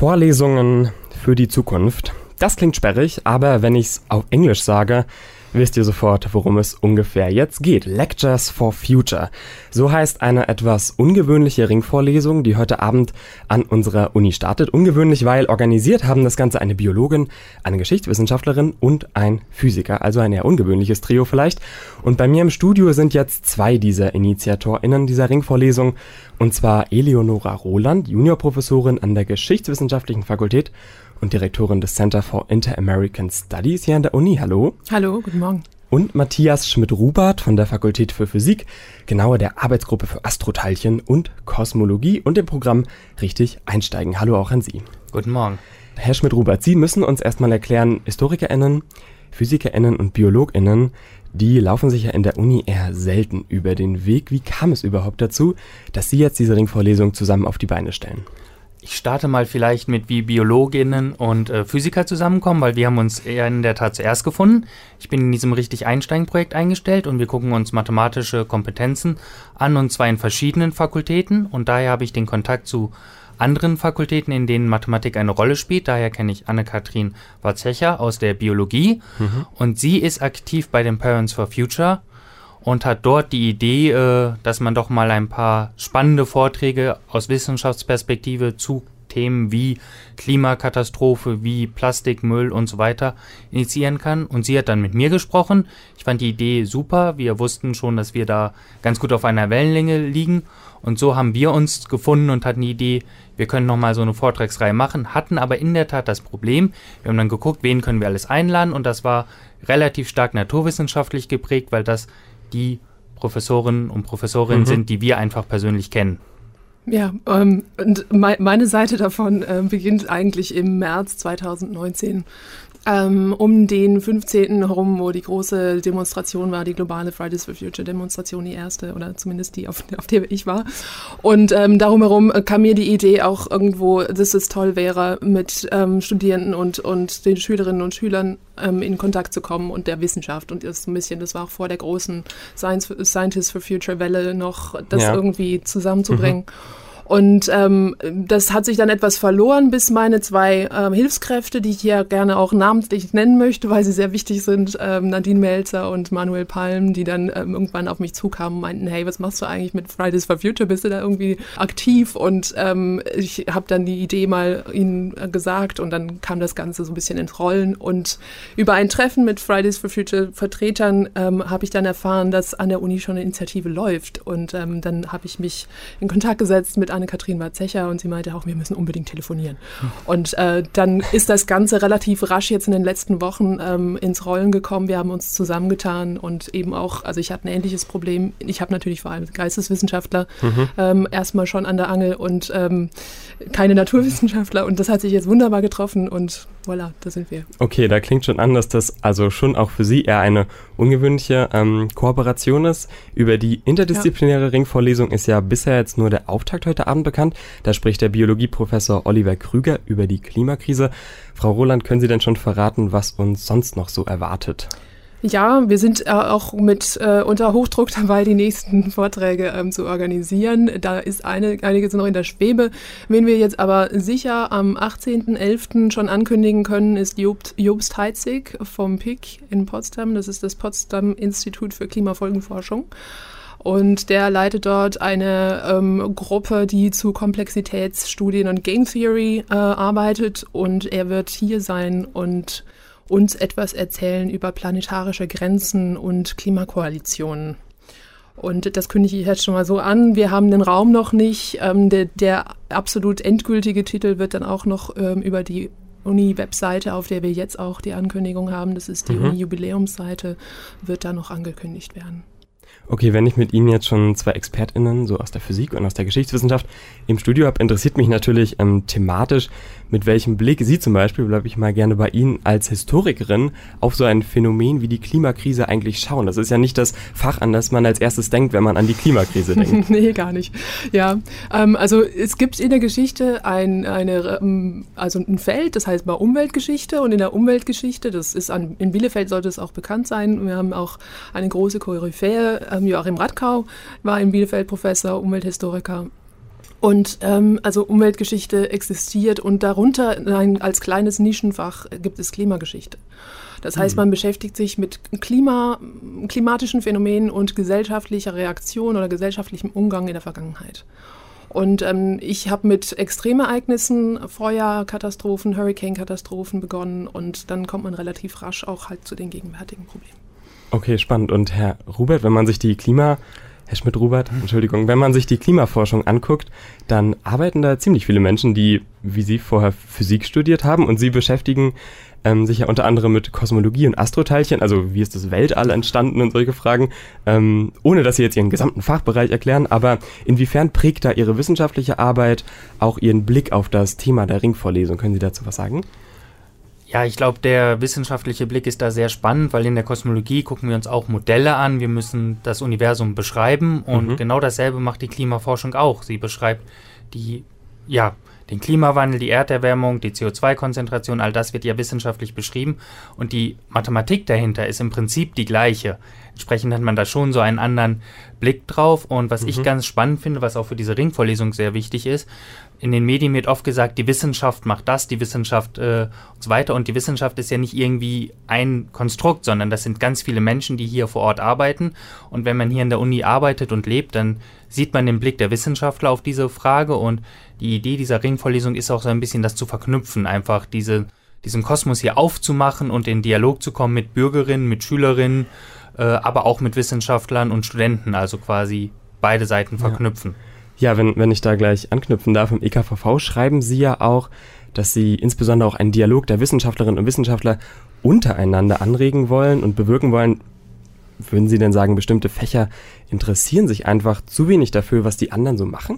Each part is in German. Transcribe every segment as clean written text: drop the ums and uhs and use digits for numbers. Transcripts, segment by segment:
Vorlesungen für die Zukunft. Das klingt sperrig, aber wenn ich es auf Englisch sage, wisst ihr sofort, worum es ungefähr jetzt geht. Lectures for Future. So heißt eine etwas ungewöhnliche Ringvorlesung, die heute Abend an unserer Uni startet. Ungewöhnlich, weil organisiert haben das Ganze eine Biologin, eine Geschichtswissenschaftlerin und ein Physiker. Also ein eher ungewöhnliches Trio vielleicht. Und bei mir im Studio sind jetzt zwei dieser InitiatorInnen dieser Ringvorlesung. Und zwar Eleonora Roland, Juniorprofessorin an der Geschichtswissenschaftlichen Fakultät und Direktorin des Center for Inter-American Studies hier an der Uni. Hallo. Hallo, guten Morgen. Und Matthias Schmidt-Rubart von der Fakultät für Physik, genauer der Arbeitsgruppe für Astroteilchen und Kosmologie und dem Programm Richtig Einsteigen. Hallo auch an Sie. Guten Morgen. Herr Schmidt-Rubart, Sie müssen uns erstmal erklären, HistorikerInnen, PhysikerInnen und BiologInnen, die laufen sich ja in der Uni eher selten über den Weg. Wie kam es überhaupt dazu, dass Sie jetzt diese Ringvorlesung zusammen auf die Beine stellen? Ich starte mal vielleicht mit, wie Biologinnen und Physiker zusammenkommen, weil wir haben uns eher in der Tat zuerst gefunden. Ich bin in diesem Richtig-Einsteigen-Projekt eingestellt und wir gucken uns mathematische Kompetenzen an, und zwar in verschiedenen Fakultäten. Und daher habe ich den Kontakt zu anderen Fakultäten, in denen Mathematik eine Rolle spielt. Daher kenne ich Anne-Kathrin Warzecha aus der Biologie und sie ist aktiv bei den Parents for Future und hat dort die Idee, dass man doch mal ein paar spannende Vorträge aus Wissenschaftsperspektive zu Themen wie Klimakatastrophe, wie Plastikmüll und so weiter initiieren kann. Und sie hat dann mit mir gesprochen. Ich fand die Idee super. Wir wussten schon, dass wir da ganz gut auf einer Wellenlänge liegen. Und so haben wir uns gefunden und hatten die Idee, wir können nochmal so eine Vortragsreihe machen, hatten aber in der Tat das Problem, wir haben dann geguckt, wen können wir alles einladen, und das war relativ stark naturwissenschaftlich geprägt, weil das die Professorinnen und Professorinnen sind, die wir einfach persönlich kennen. Ja, und meine Seite davon beginnt eigentlich im März 2019. Um den 15. herum, wo die große Demonstration war, die globale Fridays for Future Demonstration, die erste, oder zumindest die, auf der ich war. Und darum herum kam mir die Idee auch irgendwo, dass es toll wäre, mit Studierenden und den Schülerinnen und Schülern in Kontakt zu kommen und der Wissenschaft. Und das war auch vor der großen Scientists for Future Welle noch, das irgendwie zusammenzubringen. Und das hat sich dann etwas verloren, bis meine zwei Hilfskräfte, die ich hier gerne auch namentlich nennen möchte, weil sie sehr wichtig sind, Nadine Melzer und Manuel Palm, die dann irgendwann auf mich zukamen und meinten, hey, was machst du eigentlich mit Fridays for Future? Bist du da irgendwie aktiv? Und ich habe dann die Idee mal ihnen gesagt, und dann kam das Ganze so ein bisschen ins Rollen. Und über ein Treffen mit Fridays for Future Vertretern habe ich dann erfahren, dass an der Uni schon eine Initiative läuft. Und dann habe ich mich in Kontakt gesetzt mit Anne-Kathrin Warzecha und sie meinte auch, wir müssen unbedingt telefonieren. Und dann ist das Ganze relativ rasch jetzt in den letzten Wochen ins Rollen gekommen. Wir haben uns zusammengetan und eben auch, also ich hatte ein ähnliches Problem. Ich habe natürlich vor allem Geisteswissenschaftler erstmal schon an der Angel und keine Naturwissenschaftler, und das hat sich jetzt wunderbar getroffen und voilà, da sind wir. Okay, da klingt schon an, dass das also schon auch für Sie eher eine ungewöhnliche Kooperation ist. Über die interdisziplinäre Ringvorlesung ist ja bisher jetzt nur der Auftakt heute Abend bekannt. Da spricht der Biologieprofessor Oliver Krüger über die Klimakrise. Frau Roland, können Sie denn schon verraten, was uns sonst noch so erwartet? Ja, wir sind auch mit unter Hochdruck dabei, die nächsten Vorträge zu organisieren. Da ist einiges noch in der Schwebe. Wen wir jetzt aber sicher am 18.11. schon ankündigen können, ist Jobst Heitzig vom PIC in Potsdam. Das ist das Potsdam Institut für Klimafolgenforschung. Und der leitet dort eine Gruppe, die zu Komplexitätsstudien und Game Theory arbeitet. Und er wird hier sein und uns etwas erzählen über planetarische Grenzen und Klimakoalitionen. Und das kündige ich jetzt schon mal so an. Wir haben den Raum noch nicht. Der absolut endgültige Titel wird dann auch noch über die Uni-Webseite, auf der wir jetzt auch die Ankündigung haben, das ist die Uni-Jubiläumsseite, wird da noch angekündigt werden. Okay, wenn ich mit Ihnen jetzt schon zwei ExpertInnen, so aus der Physik und aus der Geschichtswissenschaft, im Studio habe, interessiert mich natürlich thematisch, mit welchem Blick Sie zum Beispiel, bleibe ich mal gerne bei Ihnen, als Historikerin auf so ein Phänomen wie die Klimakrise eigentlich schauen. Das ist ja nicht das Fach, an das man als erstes denkt, wenn man an die Klimakrise denkt. Nee, gar nicht. Ja, also es gibt in der Geschichte ein Feld, das heißt mal Umweltgeschichte, und in der Umweltgeschichte, das ist in Bielefeld sollte es auch bekannt sein, wir haben auch eine große Koryphäe, Joachim Radkau war in Bielefeld Professor, Umwelthistoriker. Und also Umweltgeschichte existiert und darunter als kleines Nischenfach gibt es Klimageschichte. Das heißt, man beschäftigt sich mit klimatischen Phänomenen und gesellschaftlicher Reaktion oder gesellschaftlichem Umgang in der Vergangenheit. Und ich habe mit Extremereignissen, Feuerkatastrophen, Hurricane-Katastrophen begonnen und dann kommt man relativ rasch auch halt zu den gegenwärtigen Problemen. Okay, spannend. Und Herr Schmidt-Rubert, wenn man sich die Klimaforschung anguckt, dann arbeiten da ziemlich viele Menschen, die, wie Sie vorher Physik studiert haben, und Sie beschäftigen sich ja unter anderem mit Kosmologie und Astroteilchen, also wie ist das Weltall entstanden und solche Fragen, ohne dass Sie jetzt Ihren gesamten Fachbereich erklären, aber inwiefern prägt da Ihre wissenschaftliche Arbeit auch Ihren Blick auf das Thema der Ringvorlesung? Können Sie dazu was sagen? Ja, ich glaube, der wissenschaftliche Blick ist da sehr spannend, weil in der Kosmologie gucken wir uns auch Modelle an. Wir müssen das Universum beschreiben und genau dasselbe macht die Klimaforschung auch. Sie beschreibt den Klimawandel, die Erderwärmung, die CO2-Konzentration, all das wird ja wissenschaftlich beschrieben und die Mathematik dahinter ist im Prinzip die gleiche. Entsprechend hat man da schon so einen anderen Blick drauf und was ich ganz spannend finde, was auch für diese Ringvorlesung sehr wichtig ist, in den Medien wird oft gesagt, die Wissenschaft macht das, die Wissenschaft und so weiter und die Wissenschaft ist ja nicht irgendwie ein Konstrukt, sondern das sind ganz viele Menschen, die hier vor Ort arbeiten und wenn man hier in der Uni arbeitet und lebt, dann sieht man den Blick der Wissenschaftler auf diese Frage und die Idee dieser Ringvorlesung ist auch so ein bisschen das zu verknüpfen, einfach diesen Kosmos hier aufzumachen und in Dialog zu kommen mit Bürgerinnen, mit Schülerinnen, aber auch mit Wissenschaftlern und Studenten, also quasi beide Seiten verknüpfen. Ja, wenn ich da gleich anknüpfen darf, im EKVV schreiben Sie ja auch, dass Sie insbesondere auch einen Dialog der Wissenschaftlerinnen und Wissenschaftler untereinander anregen wollen und bewirken wollen. Würden Sie denn sagen, bestimmte Fächer interessieren sich einfach zu wenig dafür, was die anderen so machen?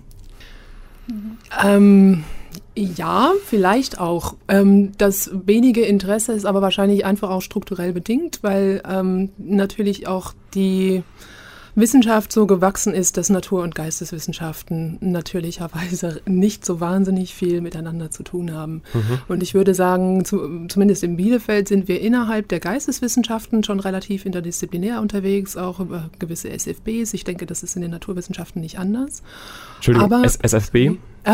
Ja, vielleicht auch. Das wenige Interesse ist aber wahrscheinlich einfach auch strukturell bedingt, weil natürlich auch die Wissenschaft so gewachsen ist, dass Natur- und Geisteswissenschaften natürlicherweise nicht so wahnsinnig viel miteinander zu tun haben. Und ich würde sagen, zumindest in Bielefeld sind wir innerhalb der Geisteswissenschaften schon relativ interdisziplinär unterwegs, auch über gewisse SFBs. Ich denke, das ist in den Naturwissenschaften nicht anders. Entschuldigung, aber, SFB?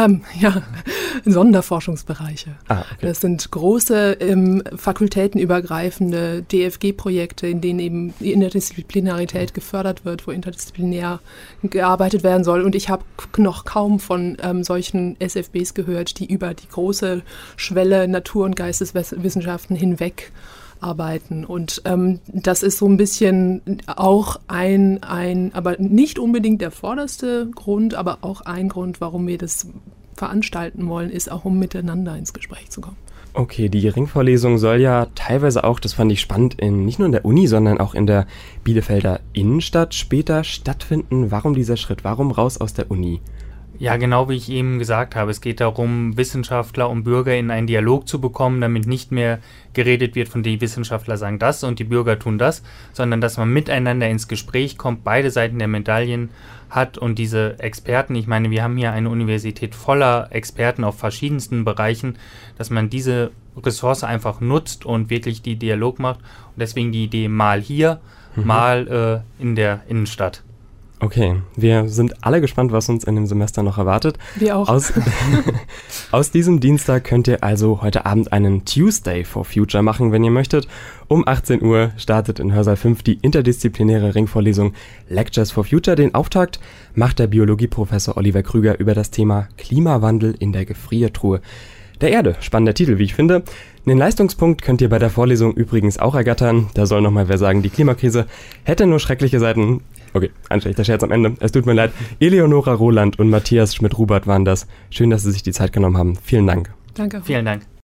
Sonderforschungsbereiche. Okay. Das sind große, fakultätenübergreifende DFG-Projekte, in denen eben die Interdisziplinarität gefördert wird, wo interdisziplinär gearbeitet werden soll. Und ich habe noch kaum von solchen SFBs gehört, die über die große Schwelle Natur- und Geisteswissenschaften hinweg arbeiten. Und das ist so ein bisschen auch ein, aber nicht unbedingt der vorderste Grund, aber auch ein Grund, warum wir das veranstalten wollen, ist auch, um miteinander ins Gespräch zu kommen. Okay, die Ringvorlesung soll ja teilweise auch, das fand ich spannend, nicht nur in der Uni, sondern auch in der Bielefelder Innenstadt später stattfinden. Warum dieser Schritt? Warum raus aus der Uni? Ja, genau wie ich eben gesagt habe, es geht darum, Wissenschaftler und Bürger in einen Dialog zu bekommen, damit nicht mehr geredet wird, von die Wissenschaftler sagen das und die Bürger tun das, sondern dass man miteinander ins Gespräch kommt, beide Seiten der Medaillen hat und diese Experten, ich meine, wir haben hier eine Universität voller Experten auf verschiedensten Bereichen, dass man diese Ressource einfach nutzt und wirklich die Dialog macht und deswegen die Idee mal hier, mal in der Innenstadt. Okay, wir sind alle gespannt, was uns in dem Semester noch erwartet. Wir auch. Aus diesem Dienstag könnt ihr also heute Abend einen Tuesday for Future machen, wenn ihr möchtet. Um 18 Uhr startet in Hörsaal 5 die interdisziplinäre Ringvorlesung Lectures for Future. Den Auftakt macht der Biologieprofessor Oliver Krüger über das Thema Klimawandel in der Gefriertruhe der Erde. Spannender Titel, wie ich finde. Den Leistungspunkt könnt ihr bei der Vorlesung übrigens auch ergattern. Da soll nochmal wer sagen, die Klimakrise hätte nur schreckliche Seiten. Okay, ein schlechter Scherz am Ende. Es tut mir leid. Eleonora Roland und Matthias Schmidt-Rubert waren das. Schön, dass Sie sich die Zeit genommen haben. Vielen Dank. Danke. Vielen Dank.